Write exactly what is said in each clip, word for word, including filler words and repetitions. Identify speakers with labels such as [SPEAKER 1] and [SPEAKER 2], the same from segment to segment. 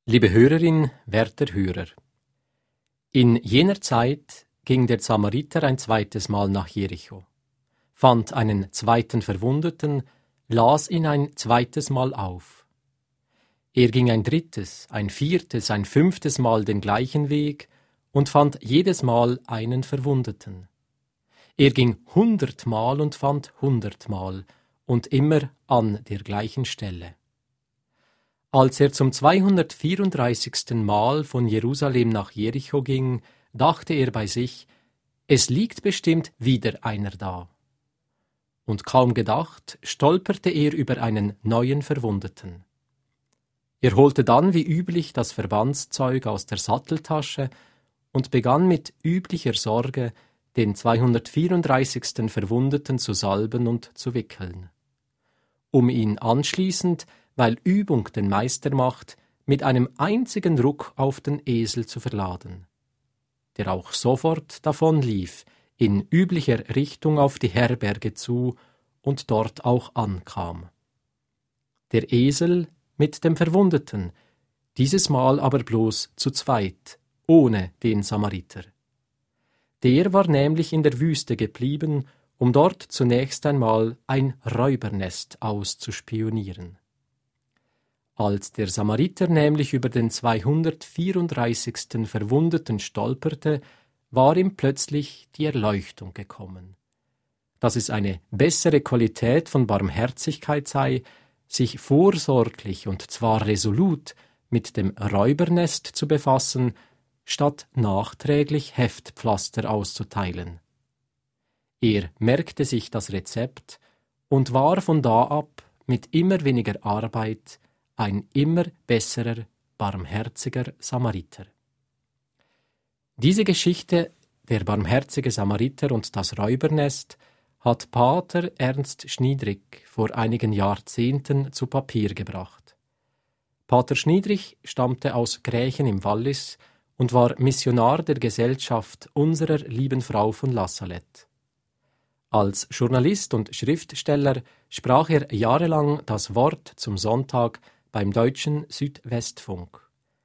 [SPEAKER 1] Liebe Hörerin, werter Hörer, in jener Zeit ging der Samariter ein zweites Mal nach Jericho, fand einen zweiten Verwundeten, las ihn ein zweites Mal auf. Er ging ein drittes, ein viertes, ein fünftes Mal den gleichen Weg und fand jedes Mal einen Verwundeten. Er ging hundertmal und fand hundertmal und immer an der gleichen Stelle. Als er zum zweihundertvierunddreißigsten Mal von Jerusalem nach Jericho ging, dachte er bei sich, es liegt bestimmt wieder einer da. Und kaum gedacht, stolperte er über einen neuen Verwundeten. Er holte dann wie üblich das Verbandszeug aus der Satteltasche und begann mit üblicher Sorge, den zweihundertvierunddreißigsten Verwundeten zu salben und zu wickeln, um ihn anschließend, weil Übung den Meister macht, mit einem einzigen Ruck auf den Esel zu verladen, der auch sofort davonlief, in üblicher Richtung auf die Herberge zu und dort auch ankam. Der Esel mit dem Verwundeten, dieses Mal aber bloß zu zweit, ohne den Samariter. Der war nämlich in der Wüste geblieben, um dort zunächst einmal ein Räubernest auszuspionieren. Als der Samariter nämlich über den zweihundertvierunddreißigsten Verwundeten stolperte, war ihm plötzlich die Erleuchtung gekommen, dass es eine bessere Qualität von Barmherzigkeit sei, sich vorsorglich und zwar resolut mit dem Räubernest zu befassen, statt nachträglich Heftpflaster auszuteilen. Er merkte sich das Rezept und war von da ab mit immer weniger Arbeit ein immer besserer, barmherziger Samariter. Diese Geschichte, der barmherzige Samariter und das Räubernest, hat Pater Ernst Schniedrich vor einigen Jahrzehnten zu Papier gebracht. Pater Schniedrich stammte aus Grächen im Wallis und war Missionar der Gesellschaft Unserer Lieben Frau von La Salette. Als Journalist und Schriftsteller sprach er jahrelang das Wort zum Sonntag beim Deutschen Südwestfunk.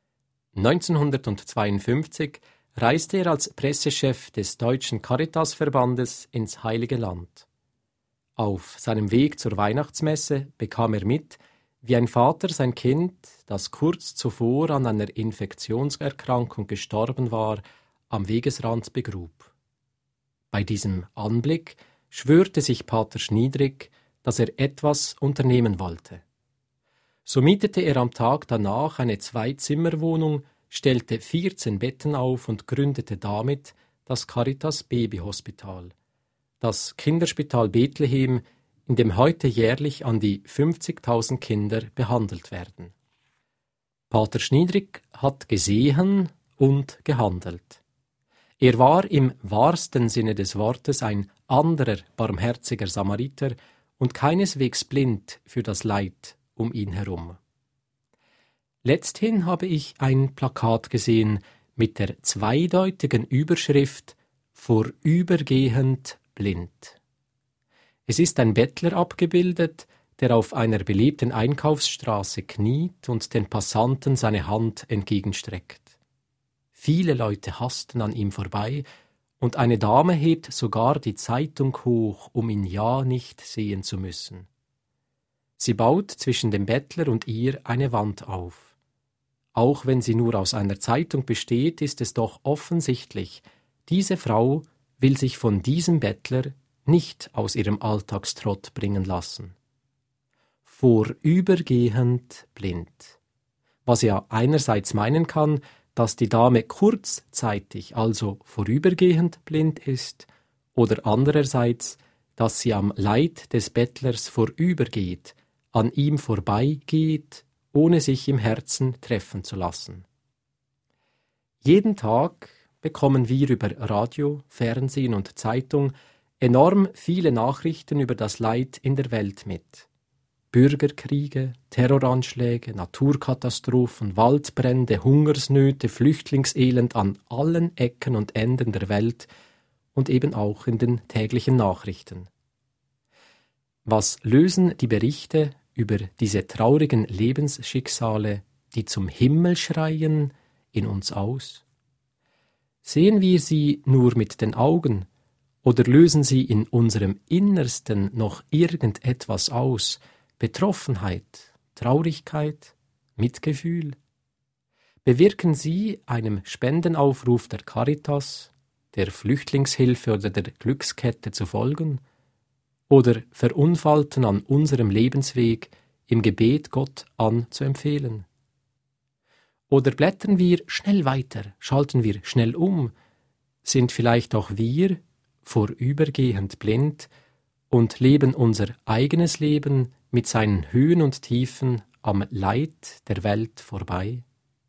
[SPEAKER 1] neunzehnhundertzweiundfünfzig reiste er als Pressechef des Deutschen Caritasverbandes ins Heilige Land. Auf seinem Weg zur Weihnachtsmesse bekam er mit, wie ein Vater sein Kind, das kurz zuvor an einer Infektionserkrankung gestorben war, am Wegesrand begrub. Bei diesem Anblick schwörte sich Pater Schniedrich, dass er etwas unternehmen wollte. So mietete er am Tag danach eine Zwei-Zimmer-Wohnung, stellte vierzehn Betten auf und gründete damit das Caritas Babyhospital, das Kinderspital Bethlehem, in dem heute jährlich an die fünfzigtausend Kinder behandelt werden. Pater Schniedrich hat gesehen und gehandelt. Er war im wahrsten Sinne des Wortes ein anderer barmherziger Samariter und keineswegs blind für das Leid um ihn herum. Letzthin habe ich ein Plakat gesehen mit der zweideutigen Überschrift »Vorübergehend blind«. Es ist ein Bettler abgebildet, der auf einer belebten Einkaufsstraße kniet und den Passanten seine Hand entgegenstreckt. Viele Leute hasten an ihm vorbei, und eine Dame hebt sogar die Zeitung hoch, um ihn ja nicht sehen zu müssen. Sie baut zwischen dem Bettler und ihr eine Wand auf. Auch wenn sie nur aus einer Zeitung besteht, ist es doch offensichtlich, diese Frau will sich von diesem Bettler nicht aus ihrem Alltagstrott bringen lassen. Vorübergehend blind. Was ja einerseits meinen kann, dass die Dame kurzzeitig, also vorübergehend blind ist, oder andererseits, dass sie am Leid des Bettlers vorübergeht, an ihm vorbeigeht, ohne sich im Herzen treffen zu lassen. Jeden Tag bekommen wir über Radio, Fernsehen und Zeitung enorm viele Nachrichten über das Leid in der Welt mit. Bürgerkriege, Terroranschläge, Naturkatastrophen, Waldbrände, Hungersnöte, Flüchtlingselend an allen Ecken und Enden der Welt und eben auch in den täglichen Nachrichten. Was lösen die Berichte über diese traurigen Lebensschicksale die zum Himmel schreien, in uns aus? Sehen wir sie nur mit den Augen, oder lösen sie in unserem Innersten noch irgendetwas aus, Betroffenheit, Traurigkeit, Mitgefühl? Bewirken sie, einem Spendenaufruf der Caritas, der Flüchtlingshilfe oder der Glückskette zu folgen? Oder verunfallten an unserem Lebensweg, im Gebet Gott anzuempfehlen? Oder blättern wir schnell weiter, schalten wir schnell um, sind vielleicht auch wir vorübergehend blind und leben unser eigenes Leben mit seinen Höhen und Tiefen am Leid der Welt vorbei?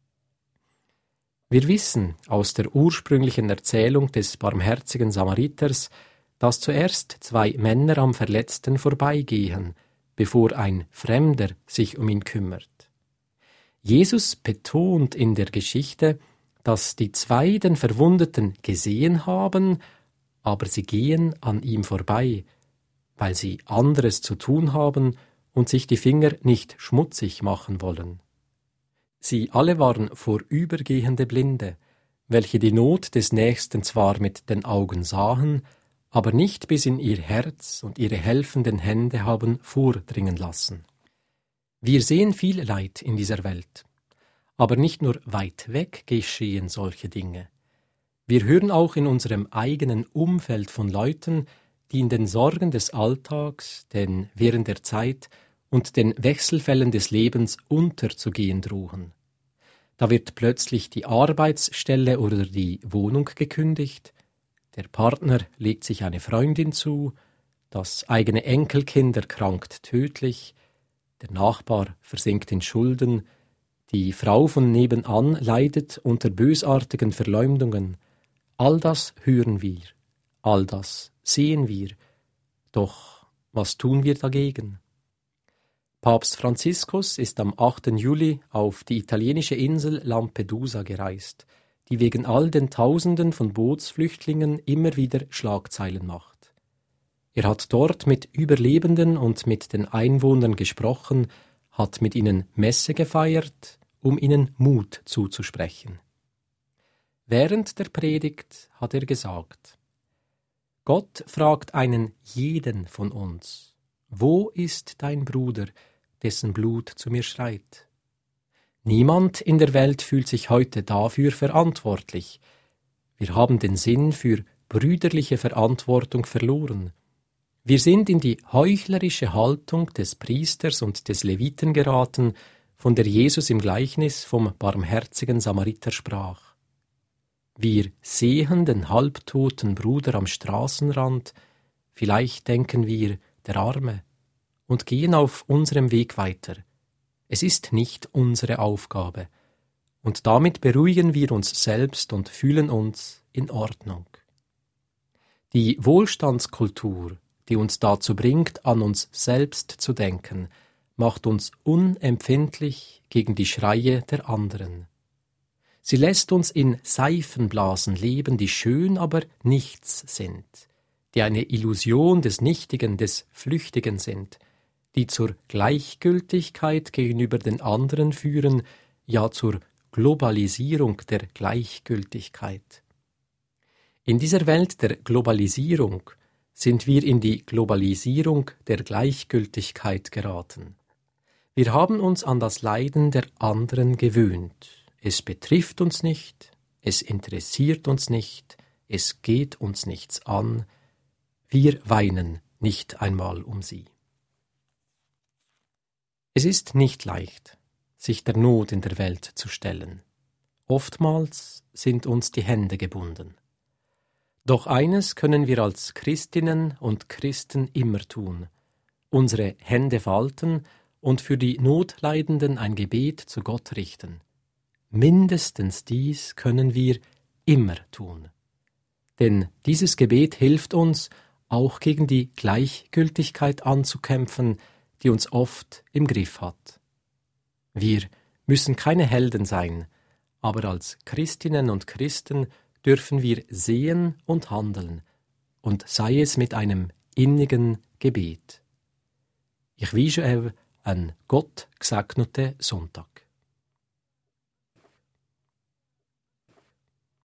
[SPEAKER 1] Wir wissen aus der ursprünglichen Erzählung des barmherzigen Samariters, dass zuerst zwei Männer am Verletzten vorbeigehen, bevor ein Fremder sich um ihn kümmert. Jesus betont in der Geschichte, dass die zwei den Verwundeten gesehen haben, aber sie gehen an ihm vorbei, weil sie anderes zu tun haben und sich die Finger nicht schmutzig machen wollen. Sie alle waren vorübergehende Blinde, welche die Not des Nächsten zwar mit den Augen sahen, aber nicht bis in ihr Herz und ihre helfenden Hände haben vordringen lassen. Wir sehen viel Leid in dieser Welt, aber nicht nur weit weg geschehen solche Dinge. Wir hören auch in unserem eigenen Umfeld von Leuten, die in den Sorgen des Alltags, den während der Zeit und den Wechselfällen des Lebens unterzugehen drohen. Da wird plötzlich die Arbeitsstelle oder die Wohnung gekündigt, der Partner legt sich eine Freundin zu, das eigene Enkelkind erkrankt tödlich, der Nachbar versinkt in Schulden, die Frau von nebenan leidet unter bösartigen Verleumdungen. All das hören wir, all das sehen wir, doch was tun wir dagegen? Papst Franziskus ist am achten Juli auf die italienische Insel Lampedusa gereist, die wegen all den Tausenden von Bootsflüchtlingen immer wieder Schlagzeilen macht. Er hat dort mit Überlebenden und mit den Einwohnern gesprochen, hat mit ihnen Messe gefeiert, um ihnen Mut zuzusprechen. Während der Predigt hat er gesagt: Gott fragt einen jeden von uns: Wo ist dein Bruder, dessen Blut zu mir schreit? Niemand in der Welt fühlt sich heute dafür verantwortlich. Wir haben den Sinn für brüderliche Verantwortung verloren. Wir sind in die heuchlerische Haltung des Priesters und des Leviten geraten, von der Jesus im Gleichnis vom barmherzigen Samariter sprach. Wir sehen den halbtoten Bruder am Straßenrand, vielleicht denken wir, der Arme, und gehen auf unserem Weg weiter. Es ist nicht unsere Aufgabe, und damit beruhigen wir uns selbst und fühlen uns in Ordnung. Die Wohlstandskultur, die uns dazu bringt, an uns selbst zu denken, macht uns unempfindlich gegen die Schreie der anderen. Sie lässt uns in Seifenblasen leben, die schön, aber nichts sind, die eine Illusion des Nichtigen, des Flüchtigen sind, die zur Gleichgültigkeit gegenüber den anderen führen, ja zur Globalisierung der Gleichgültigkeit. In dieser Welt der Globalisierung sind wir in die Globalisierung der Gleichgültigkeit geraten. Wir haben uns an das Leiden der anderen gewöhnt. Es betrifft uns nicht, es interessiert uns nicht, es geht uns nichts an. Wir weinen nicht einmal um sie. Es ist nicht leicht, sich der Not in der Welt zu stellen. Oftmals sind uns die Hände gebunden. Doch eines können wir als Christinnen und Christen immer tun: unsere Hände falten und für die Notleidenden ein Gebet zu Gott richten. Mindestens dies können wir immer tun. Denn dieses Gebet hilft uns, auch gegen die Gleichgültigkeit anzukämpfen, die uns oft im Griff hat. Wir müssen keine Helden sein, aber als Christinnen und Christen dürfen wir sehen und handeln, und sei es mit einem innigen Gebet. Ich wünsche euch einen Gott gesegneten Sonntag.